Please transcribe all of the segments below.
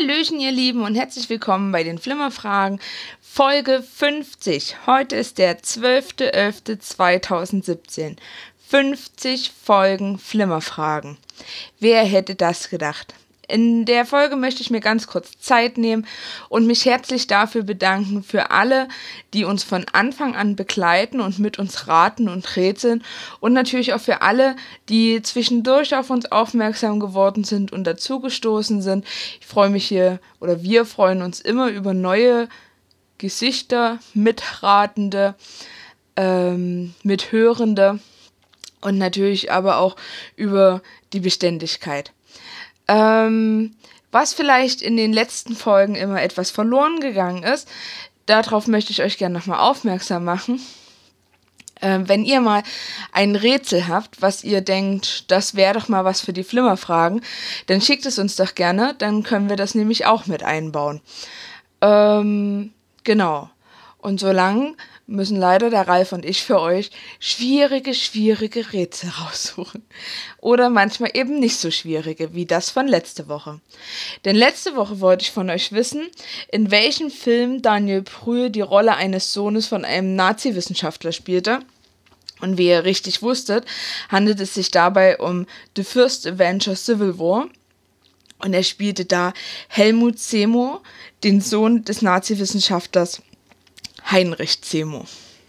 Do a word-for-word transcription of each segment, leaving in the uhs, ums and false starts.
Hallöchen, ihr Lieben, und herzlich willkommen bei den Flimmerfragen, Folge fünfzig. Heute ist der zwölfter elfter zweitausendsiebzehn. fünfzig Folgen Flimmerfragen. Wer hätte das gedacht? In der Folge möchte ich mir ganz kurz Zeit nehmen und mich herzlich dafür bedanken für alle, die uns von Anfang an begleiten und mit uns raten und rätseln, und natürlich auch für alle, die zwischendurch auf uns aufmerksam geworden sind und dazugestoßen sind. Ich freue mich hier, oder wir freuen uns immer über neue Gesichter, Mitratende, ähm, Mithörende und natürlich aber auch über die Beständigkeit. Ähm, was vielleicht in den letzten Folgen immer etwas verloren gegangen ist, darauf möchte ich euch gerne nochmal aufmerksam machen. Ähm, wenn ihr mal ein Rätsel habt, was ihr denkt, das wäre doch mal was für die Flimmerfragen, dann schickt es uns doch gerne, dann können wir das nämlich auch mit einbauen. Ähm, genau. Und solange müssen leider der Ralf und ich für euch schwierige, schwierige Rätsel raussuchen. Oder manchmal eben nicht so schwierige, wie das von letzte Woche. Denn letzte Woche wollte ich von euch wissen, in welchem Film Daniel Brühl die Rolle eines Sohnes von einem Nazi-Wissenschaftler spielte. Und wie ihr richtig wusstet, handelt es sich dabei um The First Avenger Civil War. Und er spielte da Helmut Zemo, den Sohn des Nazi-Wissenschaftlers Heinrich Zemo.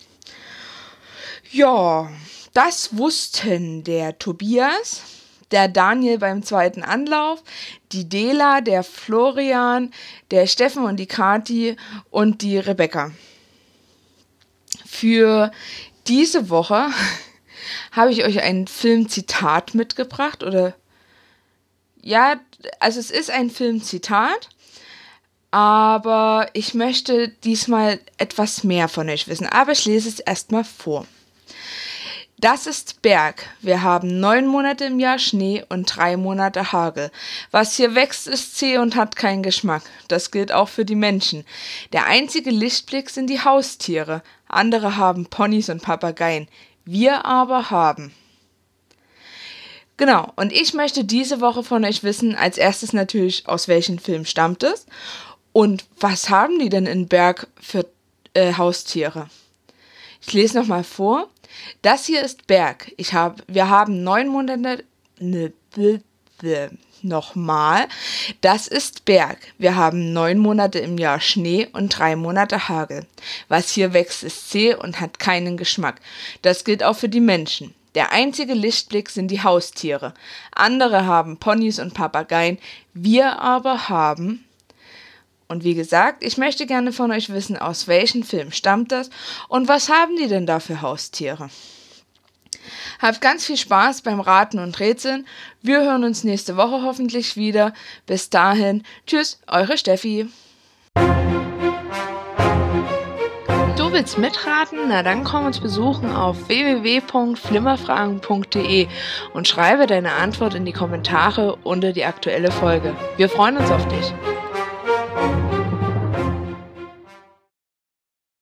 Ja, das wussten der Tobias, der Daniel beim zweiten Anlauf, die Dela, der Florian, der Steffen und die Kathi und die Rebecca. Für diese Woche habe ich euch ein Filmzitat mitgebracht, oder ja, also es ist ein Filmzitat, aber ich möchte diesmal etwas mehr von euch wissen. Aber ich lese es erstmal vor. Das ist Berg. Wir haben neun Monate im Jahr Schnee und drei Monate Hagel. Was hier wächst, ist zäh und hat keinen Geschmack. Das gilt auch für die Menschen. Der einzige Lichtblick sind die Haustiere. Andere haben Ponys und Papageien. Wir aber haben... Genau, und ich möchte diese Woche von euch wissen, als erstes natürlich, aus welchem Film stammt es und was haben die denn in Berg für äh, Haustiere. Ich lese nochmal vor. Das hier ist Berg. Ich hab, wir haben neun Monate... Ne, ne, ne, nochmal. Das ist Berg. Wir haben neun Monate im Jahr Schnee und drei Monate Hagel. Was hier wächst, ist zäh und hat keinen Geschmack. Das gilt auch für die Menschen. Der einzige Lichtblick sind die Haustiere. Andere haben Ponys und Papageien. Wir aber haben... Und wie gesagt, ich möchte gerne von euch wissen, aus welchem Film stammt das und was haben die denn da für Haustiere? Habt ganz viel Spaß beim Raten und Rätseln. Wir hören uns nächste Woche hoffentlich wieder. Bis dahin, tschüss, eure Steffi. Du willst mitraten? Na dann komm uns besuchen auf w w w punkt flimmerfragen punkt de und schreibe deine Antwort in die Kommentare unter die aktuelle Folge. Wir freuen uns auf dich.